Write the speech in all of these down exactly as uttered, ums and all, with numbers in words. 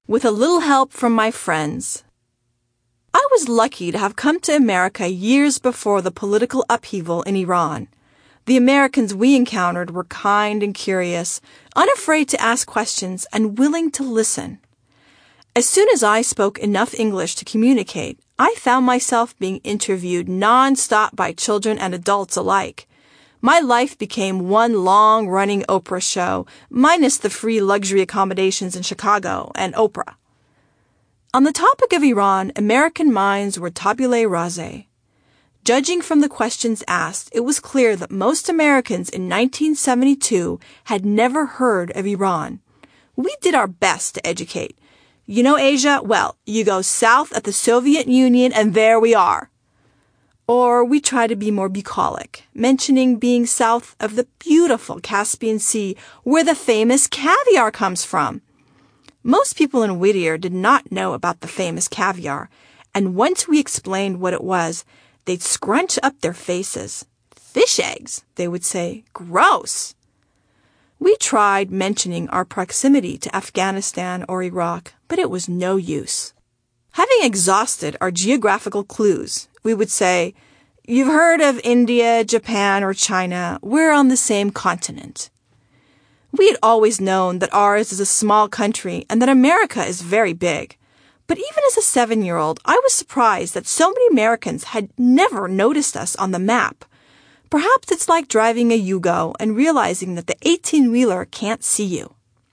with a little help from my friends. I was lucky to have come to America years before the political upheaval in Iran. The Americans we encountered were kind and curious, unafraid to ask questions, and willing to listen. As soon as I spoke enough English to communicate, I found myself being interviewed non-stop by children and adults alike. My life became one long-running Oprah show, minus the free luxury accommodations in Chicago and Oprah. On the topic of Iran, American minds were tabula rasa. Judging from the questions asked, it was clear that most Americans in nineteen seventy-two had never heard of Iran. We did our best to educate. You know Asia? Well, you go south of the Soviet Union and there we are. Or we try to be more bucolic, mentioning being south of the beautiful Caspian Sea where the famous caviar comes from. Most people in Whittier did not know about the famous caviar, and once we explained what it was, they'd scrunch up their faces. Fish eggs, they would say. Gross. We tried mentioning our proximity to Afghanistan or Iraq, but it was no use. Having exhausted our geographical clues, we would say, "You've heard of India, Japan, or China. We're on the same continent." We had always known that ours is a small country and that America is very big. But even as a seven-year-old, I was surprised that so many Americans had never noticed us on the map. Perhaps it's like driving a Yugo and realizing that the eighteen-wheeler can't see you.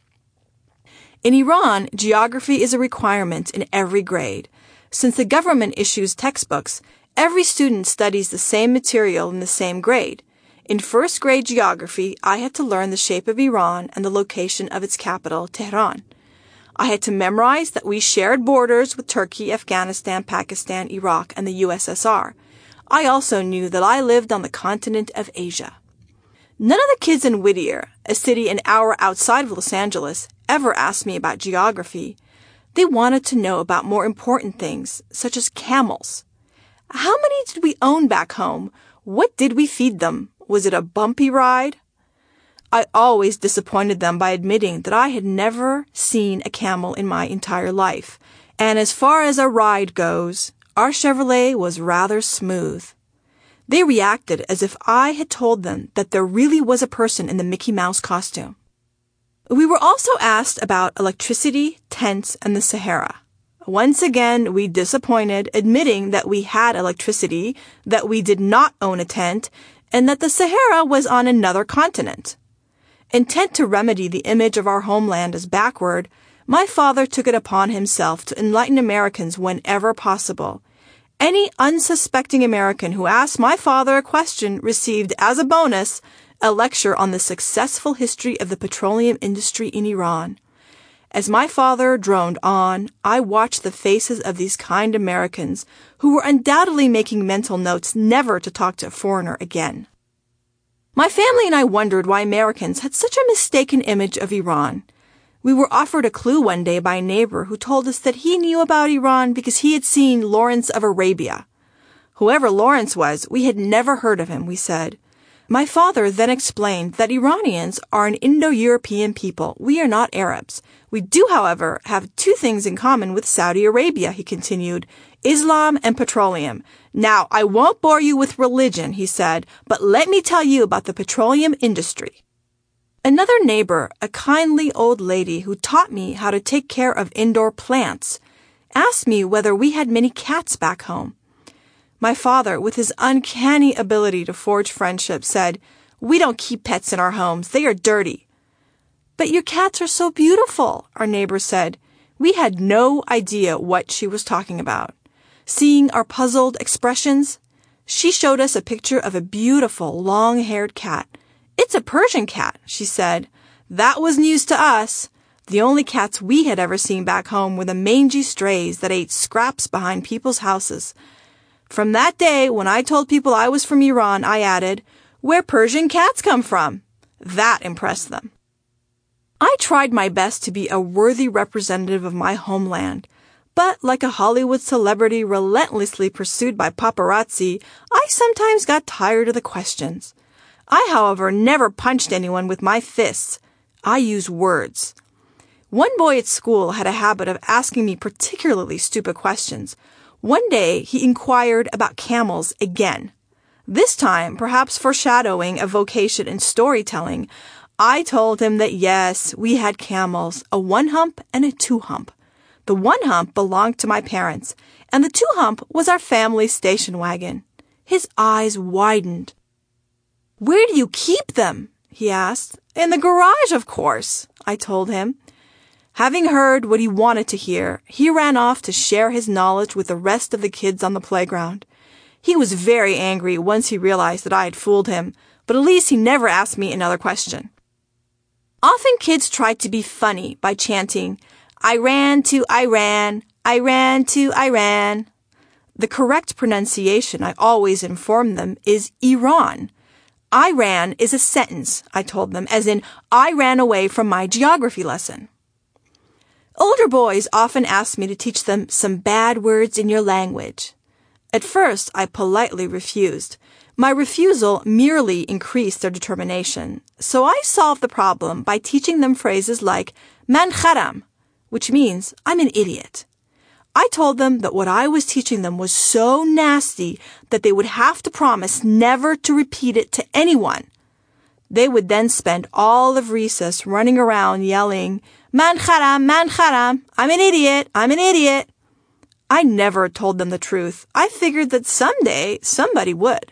In Iran, geography is a requirement in every grade. Since the government issues textbooks, every student studies the same material in the same grade. In first grade geography, I had to learn the shape of Iran and the location of its capital, Tehran. I had to memorize that we shared borders with Turkey, Afghanistan, Pakistan, Iraq, and the U S S R. I also knew that I lived on the continent of Asia. None of the kids in Whittier, a city an hour outside of Los Angeles, ever asked me about geography. They wanted to know about more important things, such as camels. How many did we own back home? What did we feed them? Was it a bumpy ride? I always disappointed them by admitting that I had never seen a camel in my entire life. And as far as a ride goes, our Chevrolet was rather smooth. They reacted as if I had told them that there really was a person in the Mickey Mouse costume. We were also asked about electricity, tents, and the Sahara. Once again, we disappointed, admitting that we had electricity, that we did not own a tent, and that the Sahara was on another continent. Intent to remedy the image of our homeland as backward, my father took it upon himself to enlighten Americans whenever possible. Any unsuspecting American who asked my father a question received, as a bonus, a lecture on the successful history of the petroleum industry in Iran. As my father droned on, I watched the faces of these kind Americans who were undoubtedly making mental notes never to talk to a foreigner again. My family and I wondered why Americans had such a mistaken image of Iran. We were offered a clue one day by a neighbor who told us that he knew about Iran because he had seen Lawrence of Arabia. Whoever Lawrence was, we had never heard of him, we said. My father then explained that Iranians are an Indo-European people. We are not Arabs. We do, however, have two things in common with Saudi Arabia, he continued, Islam and petroleum. Now, I won't bore you with religion, he said, but let me tell you about the petroleum industry. Another neighbor, a kindly old lady who taught me how to take care of indoor plants, asked me whether we had many cats back home. My father, with his uncanny ability to forge friendship, said, "We don't keep pets in our homes. They are dirty." "But your cats are so beautiful," our neighbor said. We had no idea what she was talking about. Seeing our puzzled expressions, she showed us a picture of a beautiful, long-haired cat. "It's a Persian cat," she said. That was news to us. The only cats we had ever seen back home were the mangy strays that ate scraps behind people's houses. From that day, when I told people I was from Iran, I added, "Where Persian cats come from." That impressed them. I tried my best to be a worthy representative of my homeland, but like a Hollywood celebrity relentlessly pursued by paparazzi, I sometimes got tired of the questions. I, however, never punched anyone with my fists. I used words. One boy at school had a habit of asking me particularly stupid questions. One day, he inquired about camels again. This time, perhaps foreshadowing a vocation in storytelling, I told him that yes, we had camels, a one-hump and a two-hump. The one-hump belonged to my parents, and the two-hump was our family station wagon. His eyes widened. "Where do you keep them?" he asked. "In the garage, of course," I told him. Having heard what he wanted to hear, he ran off to share his knowledge with the rest of the kids on the playground. He was very angry once he realized that I had fooled him, but at least he never asked me another question. Often kids tried to be funny by chanting, "I ran to Iran, I ran to Iran." The correct pronunciation, I always informed them, is Iran. Iran is a sentence, I told them, as in, I ran away from my geography lesson. Older boys often asked me to teach them some bad words in your language. At first, I politely refused. My refusal merely increased their determination, so I solved the problem by teaching them phrases like man kharam, which means I'm an idiot. I told them that what I was teaching them was so nasty that they would have to promise never to repeat it to anyone. They would then spend all of recess running around yelling, "Man kharam, man kharam, I'm an idiot, I'm an idiot." I never told them the truth. I figured that someday somebody would.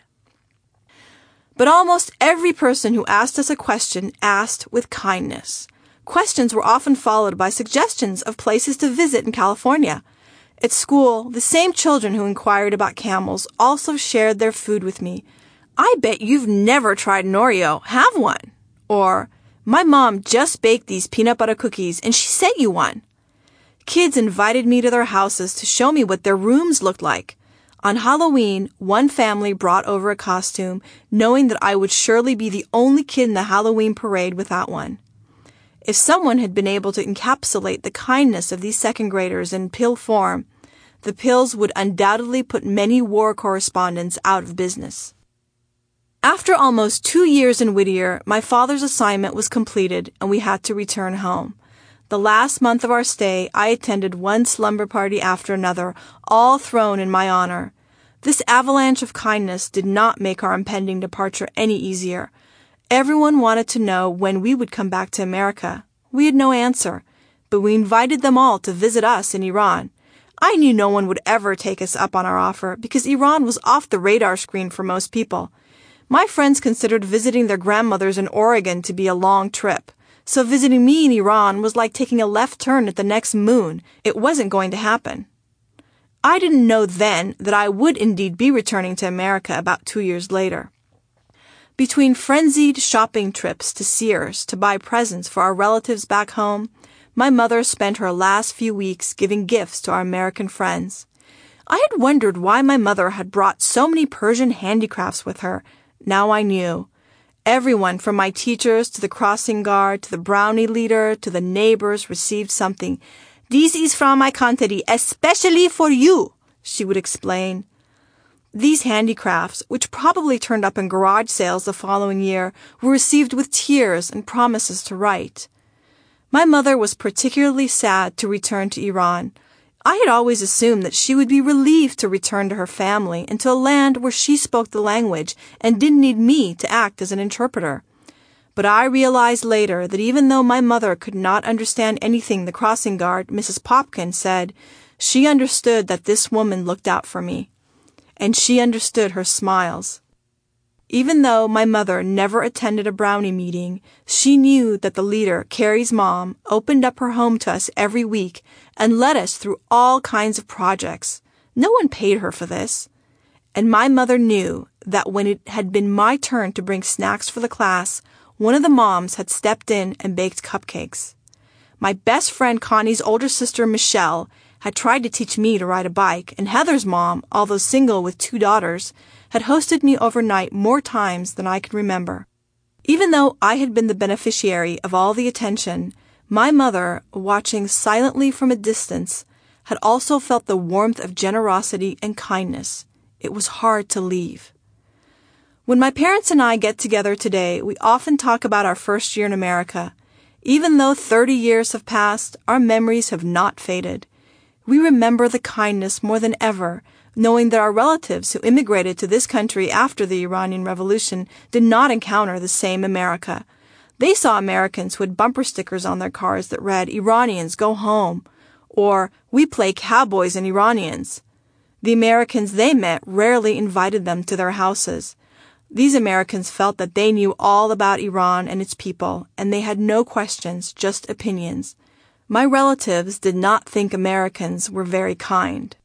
But almost every person who asked us a question asked with kindness. Questions were often followed by suggestions of places to visit in California. At school, the same children who inquired about camels also shared their food with me. "I bet you've never tried an Oreo. Have one." Or, "My mom just baked these peanut butter cookies and she sent you one." Kids invited me to their houses to show me what their rooms looked like. On Halloween, one family brought over a costume, knowing that I would surely be the only kid in the Halloween parade without one. If someone had been able to encapsulate the kindness of these second graders in pill form, the pills would undoubtedly put many war correspondents out of business. After almost two years in Whittier, my father's assignment was completed and we had to return home. The last month of our stay, I attended one slumber party after another, all thrown in my honor. This avalanche of kindness did not make our impending departure any easier. Everyone wanted to know when we would come back to America. We had no answer, but we invited them all to visit us in Iran. I knew no one would ever take us up on our offer because Iran was off the radar screen for most people. My friends considered visiting their grandmothers in Oregon to be a long trip. So visiting me in Iran was like taking a left turn at the next moon. It wasn't going to happen. I didn't know then that I would indeed be returning to America about two years later. Between frenzied shopping trips to Sears to buy presents for our relatives back home, my mother spent her last few weeks giving gifts to our American friends. I had wondered why my mother had brought so many Persian handicrafts with her. Now I knew. Everyone from my teachers to the crossing guard to the brownie leader to the neighbors received something. "This is from my country, especially for you," she would explain. These handicrafts, which probably turned up in garage sales the following year, were received with tears and promises to write. My mother was particularly sad to return to Iran. I had always assumed that she would be relieved to return to her family and to a land where she spoke the language and didn't need me to act as an interpreter. But I realized later that even though my mother could not understand anything the crossing guard, Missus Popkin, said, she understood that this woman looked out for me. And she understood her smiles. Even though my mother never attended a brownie meeting, she knew that the leader, Carrie's mom, opened up her home to us every week and led us through all kinds of projects. No one paid her for this. And my mother knew that when it had been my turn to bring snacks for the class, one of the moms had stepped in and baked cupcakes. My best friend Connie's older sister, Michelle, had tried to teach me to ride a bike, and Heather's mom, although single with two daughters, had hosted me overnight more times than I could remember. Even though I had been the beneficiary of all the attention, my mother, watching silently from a distance, had also felt the warmth of generosity and kindness. It was hard to leave. When my parents and I get together today, we often talk about our first year in America. Even though thirty years have passed, our memories have not faded. We remember the kindness more than ever, knowing that our relatives who immigrated to this country after the Iranian Revolution did not encounter the same America. They saw Americans who had bumper stickers on their cars that read, "Iranians, go home," or "We play cowboys and Iranians." The Americans they met rarely invited them to their houses. These Americans felt that they knew all about Iran and its people, and they had no questions, just opinions. My relatives did not think Americans were very kind.